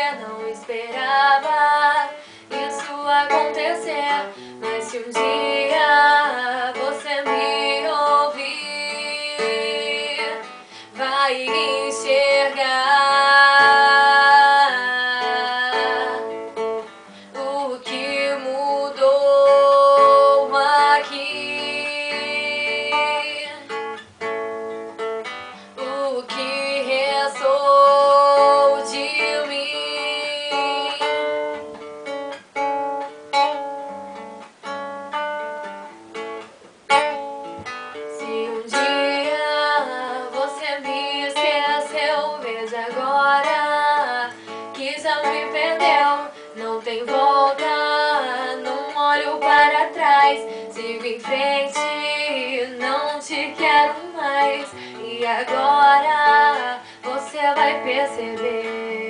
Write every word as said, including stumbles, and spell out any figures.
não esperava isso acontecer. Mas se um dia você me ouvir, vai enxergar o que mudou aqui, o que restou de mim. Se um dia você me esqueceu, veja agora que já me perdeu. Não tem volta, não olho para trás, sigo em frente, não te quero mais. E agora você vai perceber